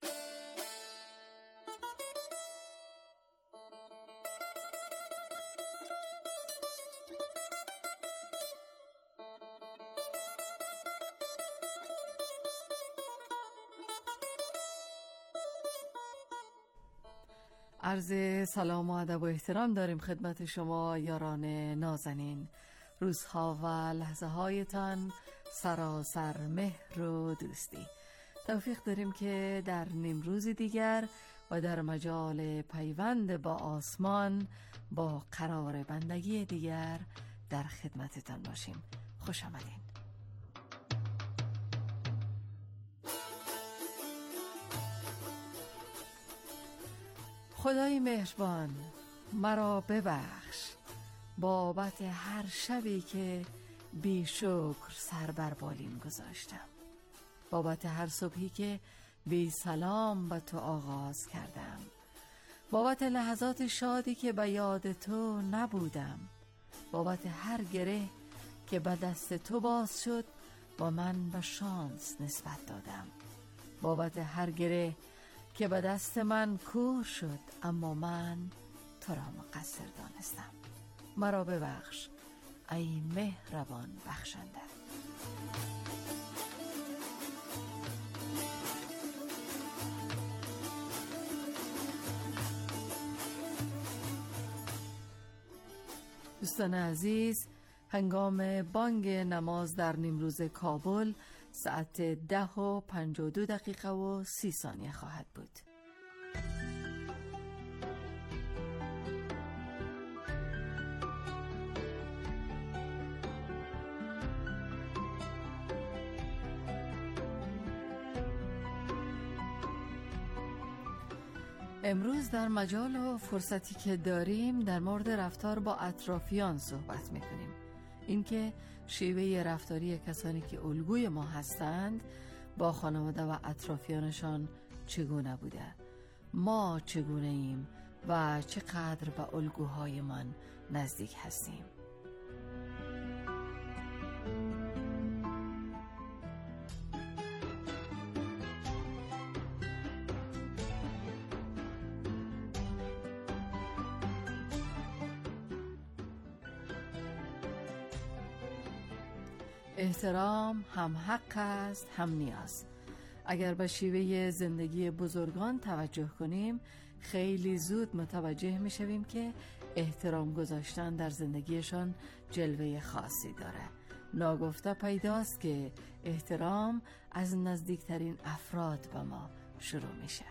عرض سلام و ادب و احترام داریم خدمت شما یاران نازنین. روزها و لحظه هایتان سراسر مهر و دوستی. توفیق داریم که در نیمروز دیگر و در مجال پیوند با آسمان با قرار بندگی دیگر در خدمتتان باشیم. خوش آمدین. خدای مهربان، مرا ببخش بابت هر شبی که بی شکر سر بر بالین گذاشتم، بابت هر صبحی که بی سلام به تو آغاز کردم، بابت لحظات شادی که به یاد تو نبودم، بابت هر گره که به دست تو باز شد و من به شانس نسبت دادم، بابت هر گره که به دست من کور شد اما من تو را مقصر دانستم. مرا ببخش ای مهربان بخشنده. دوستان عزیز، هنگام بانگ نماز در نیمروز کابل ساعت ده و پنجاه و دو دقیقه و سی ثانیه خواهد بود. امروز در مجال و فرصتی که داریم در مورد رفتار با اطرافیان صحبت میکنیم. اینکه شیوه رفتاری کسانی که الگوی ما هستند با خانواده و اطرافیانشان چگونه بوده، ما چگونه ایم و چقدر به الگوهایمان نزدیک هستیم. احترام هم حق است هم نیاز. اگر به شیوه زندگی بزرگان توجه کنیم خیلی زود متوجه می شویم که احترام گذاشتن در زندگیشان جلوه خاصی داره. ناگفته پیداست که احترام از نزدیکترین افراد به ما شروع میشه.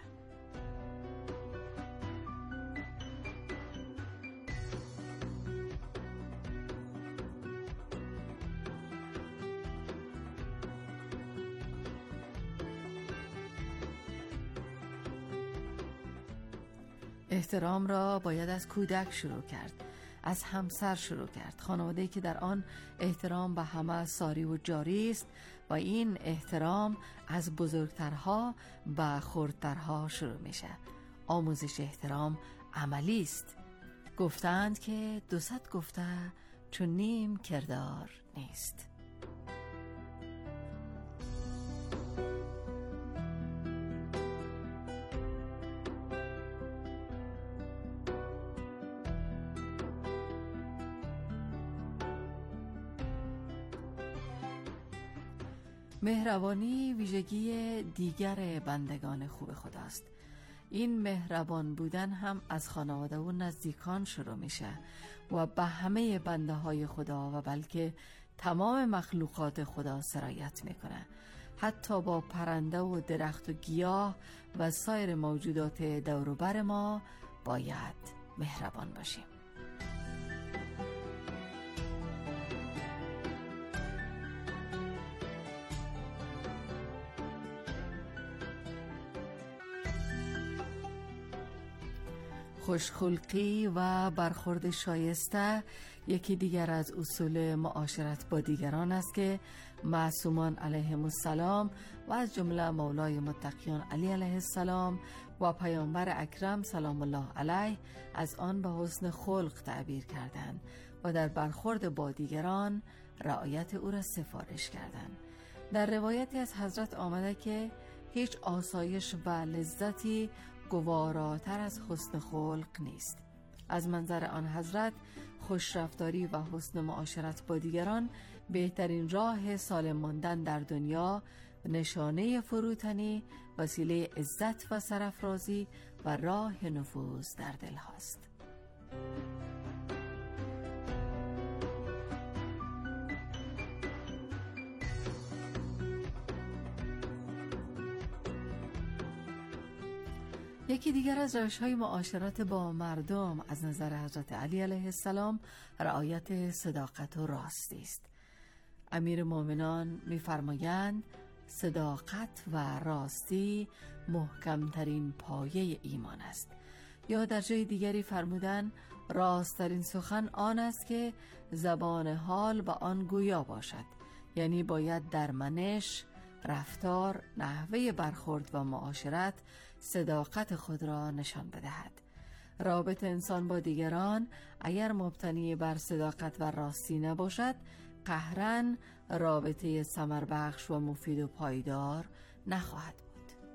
احترام را باید از کودک شروع کرد، از همسر شروع کرد، خانواده‌ای که در آن احترام به همه ساری و جاری است و این احترام از بزرگترها به خردترها شروع میشه. آموزش احترام عملی است. گفتند که دو صد گفته چون نیم کردار نیست. مهربانی ویژگی دیگر بندگان خوب خداست. این مهربان بودن هم از خانواده و نزدیکان شروع میشه و به همه بنده های خدا و بلکه تمام مخلوقات خدا سرایت میکنه. حتی با پرنده و درخت و گیاه و سایر موجودات دور و بر ما باید مهربان باشیم. خوشخلقی و برخورد شایسته یکی دیگر از اصول معاشرت با دیگران است که معصومان علیهم السلام و از جمله مولای متقیان علی علیه السلام و پیامبر اکرم سلام الله علیه از آن به حسن خلق تعبیر کردند و در برخورد با دیگران رعایت او را سفارش کردند. در روایتی از حضرت آمده که هیچ آسایش و لذتی گواراتر از حسن خلق نیست. از منظر آن حضرت خوشرفتاری و حسن معاشرت با دیگران بهترین راه سالم ماندن در دنیا، نشانه فروتنی، وسیله عزت و سرافرازی و راه نفوذ در دل هاست. یکی دیگر از روش‌های معاشرت با مردم از نظر حضرت علی علیه السلام رعایت صداقت و راستی است. امیر مومنان می‌فرمایند صداقت و راستی محکمترین پایه ایمان است. یا در جای دیگری فرمودن راست‌ترین سخن آن است که زبان حال با آن گویا باشد، یعنی باید در منش، رفتار، نحوه برخورد و معاشرت صداقت خود را نشان بدهد. رابطه انسان با دیگران اگر مبتنی بر صداقت و راستی نباشد، قهراً رابطه ثمربخش و مفید و پایدار نخواهد بود.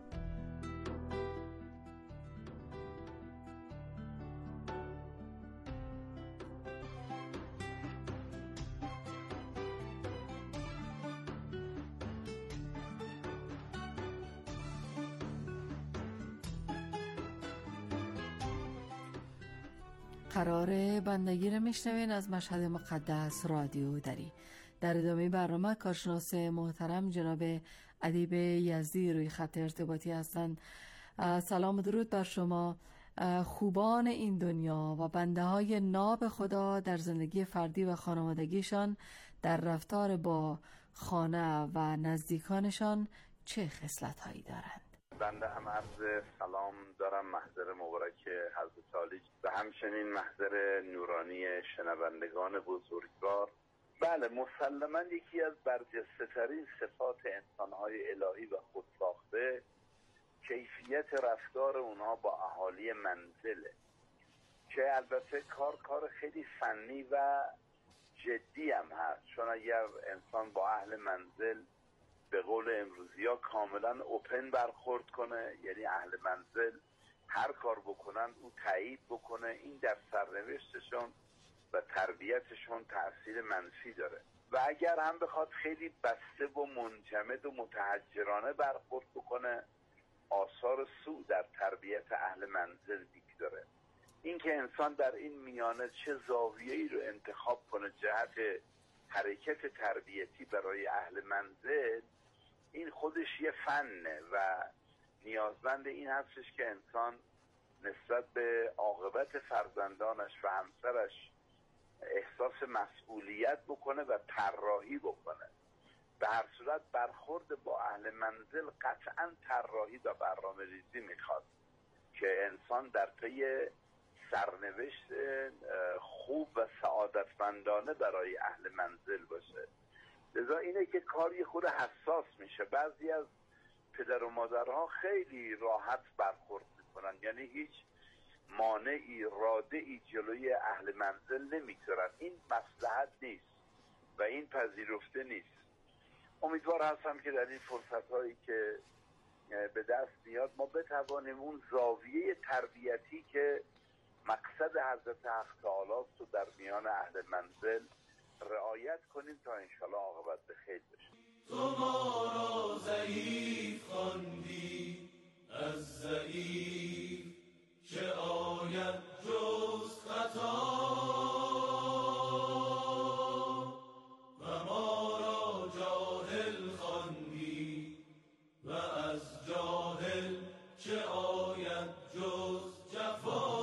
قرار بندگی را میشنوین از مشهد مقدس رادیو دری. در ادامه برنامه کارشناس محترم جناب ادیب یزدی روی خط ارتباطی هستند. سلام و درود بر شما. خوبان این دنیا و بنده های ناب خدا در زندگی فردی و خانوادگیشان در رفتار با خانه و نزدیکانشان چه خصلت هایی دارند؟ بنده هم عرض سلام دارم محضر مبارک حضرت عالی و همچنین محضر نورانی شنوندگان بزرگوار. بله، مسلماً یکی از برجسته ترین صفات انسان‌های الهی و خودساخته کیفیت رفتار اونها با اهالی منزله که البته کار کار خیلی فنی و جدی هم هست، چون اگر انسان با اهل منزل به قول امروزی ها کاملا اوپن برخورد کنه، یعنی اهل منزل هر کار بکنن او تایید بکنه، این در سرنوشتشون و تربیتشون تأثیر منفی داره. و اگر هم بخواد خیلی بسته و منجمد و متحجرانه برخورد بکنه، آثار سوء در تربیت اهل منزل میگذاره. این که انسان در این میانه چه زاویه‌ای رو انتخاب کنه جهت حرکت تربیتی برای اهل منزل، این خودش یه فنه و نیازمند این هستش که انسان نسبت به عاقبت فرزندانش و همسرش احساس مسئولیت بکنه و طراحی بکنه. به هر صورت برخورد با اهل منزل قطعاً طراحی و برنامه ریزی میخواد که انسان در پی سرنوشت خوب و سعادتمندانه برای اهل منزل باشه. لذا اینه که کاری خود حساس میشه. بعضی از پدر و مادرها خیلی راحت برخورد میکنن، یعنی هیچ مانعی رادعی جلوی اهل منزل نمیگذارن. این مصلحت نیست و این پذیرفته نیست. امیدوار هستم که در این فرصت هایی که به دست میاد ما بتوانیم اون زاویه تربیتی که مقصد حضرت حق تعالی است و در میان اهل منزل رعایت کنیم تا انشاءالله عاقبت به خیر بشه. تو ما را ضعیف خواندی، از ضعیف چه آید جز خطا، و ما را جاهل خواندی و از جاهل چه آید جز جفا،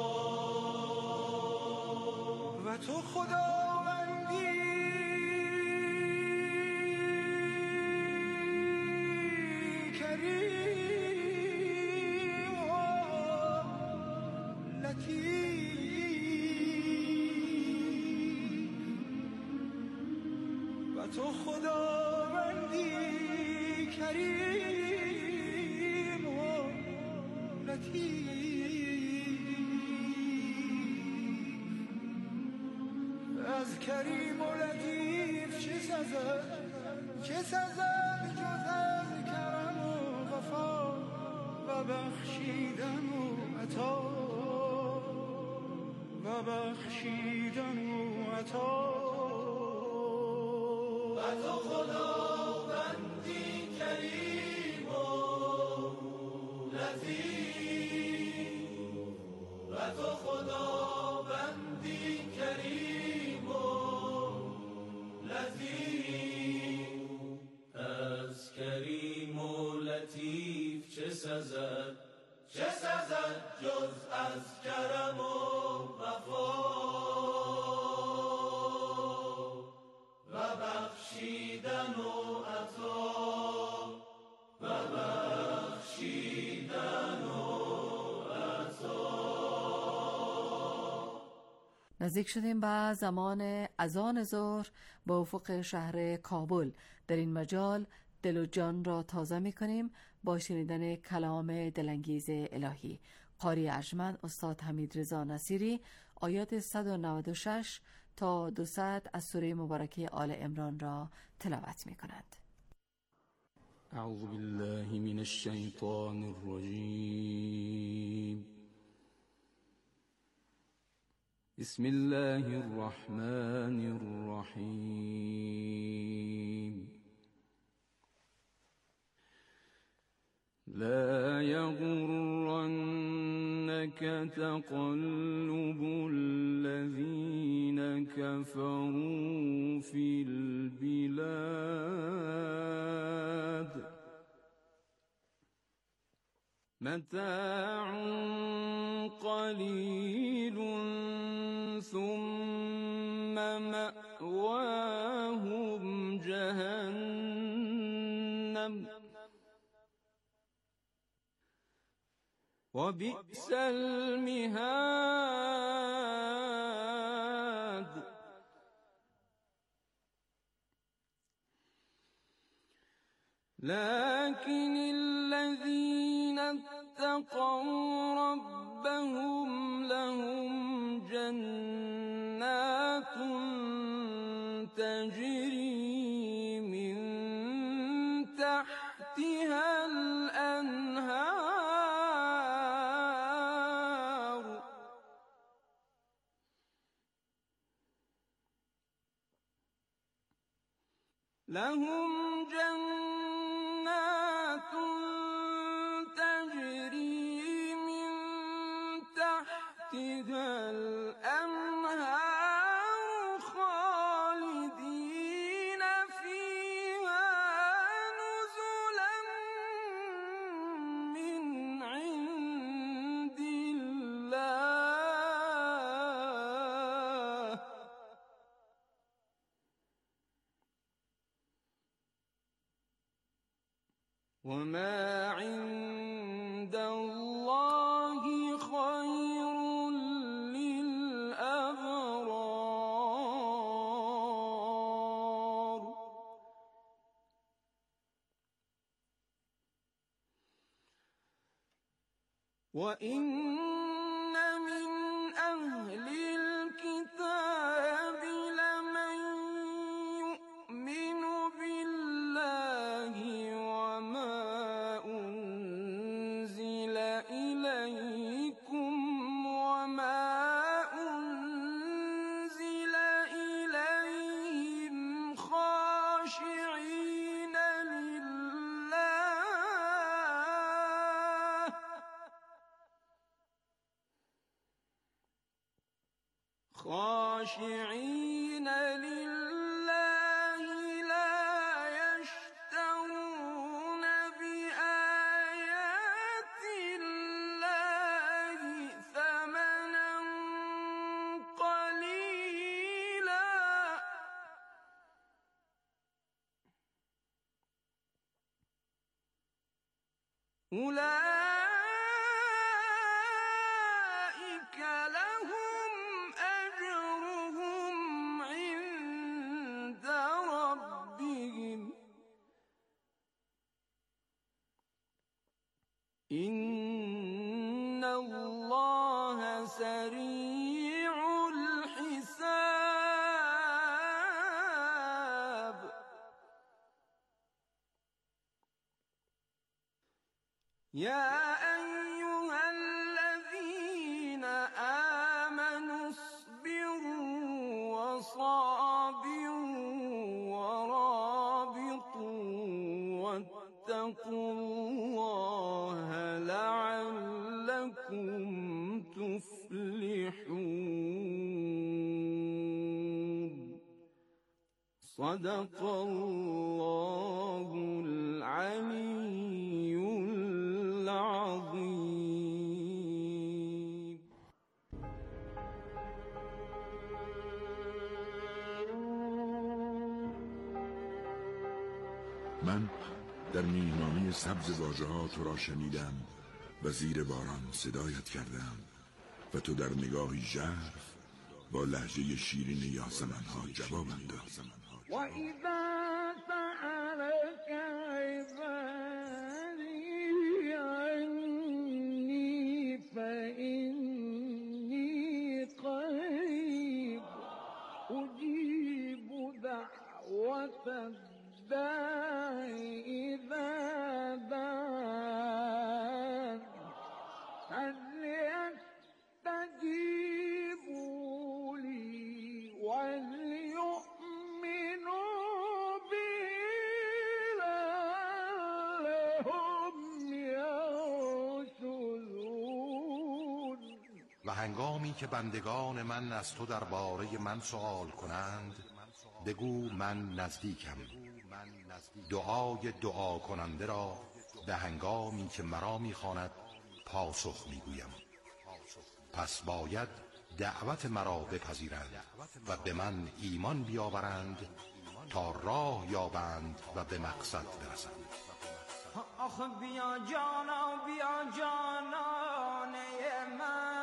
و تو خداوندی کریم و لطیف، و تو خداوندی کریم و لطیف، از کریم و لطیف چه سزد، چه سزد جز از کرم و وفا و بخشیدن و عطا، و بخشیدن و عطا. و تو خداوندی کریم و لطیف، و تو خداوندی کریم و لطیف، از کریم و لطیف چه سزد، چه سزد جز از کرم و وفا و بخشیدن و عطا، و بخشیدن و عطا. نزدیک شدیم به زمان اذان ظهر با افق شهر کابل. در این مجال دل و جان را تازه می کنیم با شنیدن کلام دلانگیز الهی. قاری ارجمند استاد حمیدرضا نصیری آیات صد و نود و شش تا دویست از سوره مبارکه آل عمران را تلاوت می کند. اعوذ بالله من الشیطان الرجیم. بسم الله الرحمن الرحیم. لا يغرنك تقلب الذين كفروا في البلاد متاع قليل ثم مأواهم جهنم وبئس المهاد. لكن الذين اتقوا ربهم لهم جنات تجري من تحتها الأنهار لهم جنات تجري من تحتها الأنهار خالدين فيها نزلا من عند الله وما عند الله خير للأبرار. وإن من أهل الكتاب لمن يؤمن بالله وما أنزل إليكم وما أنزل إليهم خاشعين لله خاشعين لله لا يشترون بآيات الله ثمنا قليلا أولئك لهم أجرهم عند ربهم إن الله سريع الحساب. يا أيها الذين آمنوا اصبروا وصابروا ورابطوا واتقوا الله لعلكم تفلحون. صدق الله العلي العظيم. من در میهمانی سبز واژه‌ها تو را شنیدم و زیر باران صدایت کردم و تو در نگاهی ژرف با لهجه شیرین یاسمن‌ها جوابم داد. و اذا سألك عبادی عنی فإنی قریب اجیب دعوت الداعی اذا دعان فلیستجیبوا لی ولیؤمنوا بی لعلهم یرشدون. و هنگامی که بندگان من از تو درباره من سؤال کنند بگو من نزدیکم، دعای دعا کننده را به هنگامی که مرا میخواند پاسخ میگویم. پس باید دعوت مرا بپذیرند و به من ایمان بیاورند تا راه یابند و به مقصد برسند. آخ بیا جانا بیا جانانه من،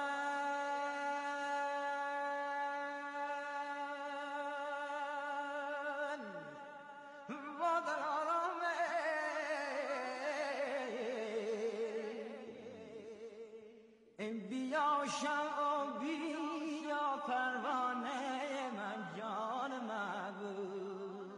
با دلارامه بیا شما بیا پروانه من جان محبوب.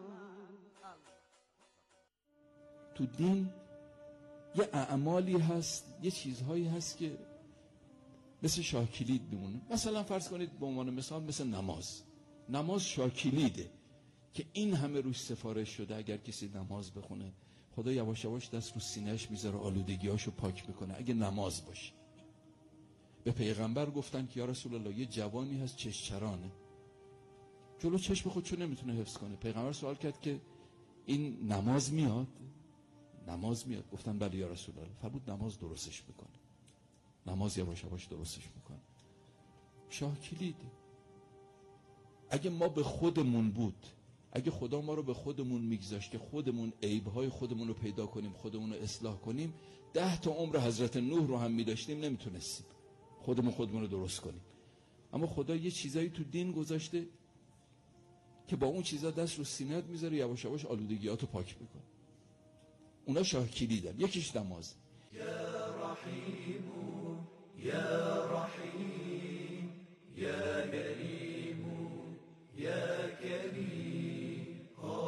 تو دین یه اعمالی هست، یه چیزهایی هست که مثل شاکلید میمونه. مثلا فرض کنید به عنوان مثال مثل نماز. نماز شاکلیده که این همه روش سفارش شده اگر کسی نماز بخونه خدا یواش یواش دست رو سینه‌اش میذاره آلودگیاشو پاک میکنه اگه نماز باشه. به پیغمبر گفتن که یا رسول الله یه جوانی هست چشچرانه، جلو چشم خودشو نمیتونه حفظ کنه. پیغمبر سوال کرد که این نماز میاد؟ نماز میاد. گفتن بله یا رسول الله. فرمود نماز درستش میکنه. نماز یواش یواش درستش میکنه. شاه کلیده. اگه ما به خودمون بود، اگه خدا ما رو به خودمون میگذاشت که خودمون عیبهای خودمون رو پیدا کنیم، خودمون رو اصلاح کنیم، ده تا عمر حضرت نوح رو هم میداشتیم نمیتونستیم خودمون خودمون رو درست کنیم. اما خدا یه چیزایی تو دین گذاشته که با اون چیزا دست رو سینه‌ات میذاره یواش یواش آلودگیاتو پاک میکنه. اونا شاه کلیدن. یکیش نماز. یا رحیم یا رحیم یا کریم یا کریم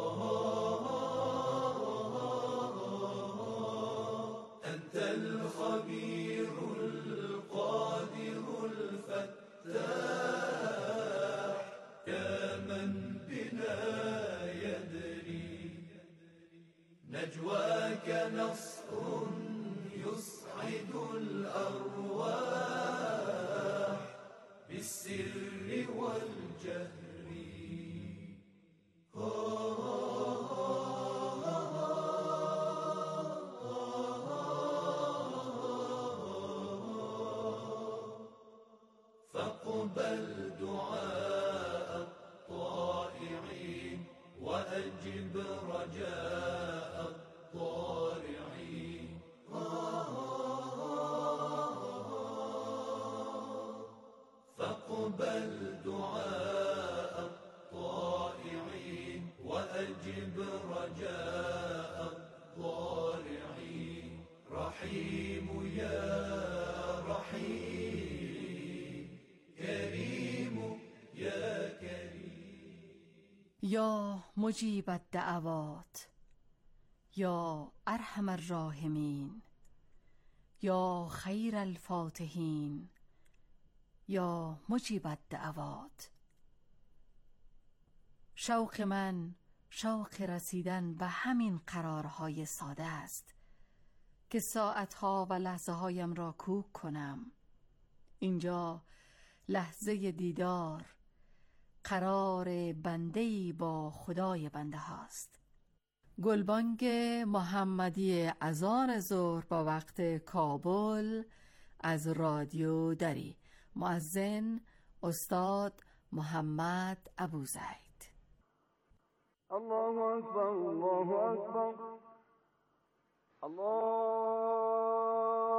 انت الخبیر القادر الفتاح يا من بنا يدري نجواك نصر يصعد الأرواح بالسر والجهر. فاقبل دعاء الطائعين وأجب رجاء الضارعين. فاقبل دعاء الطائعين وأجب رجاء الضارعين. رحيم يا رحيم كريم يا كريم. یا مجیب الدعوات یا ارحم الراحمین یا خیر الفاتحین یا مجیب الدعوات. شوق من شوق رسیدن به همین قرارهای ساده است که ساعتها و لحظه هایم را کوک کنم. اینجا لحظه دیدار، قرار بنده‌ای با خدای بنده هاست. گلبانگ محمدی اذان ظهر با وقت کابل از رادیو دری. مؤذن استاد محمد ابوزید. الله اکبر، الله اکبر، الله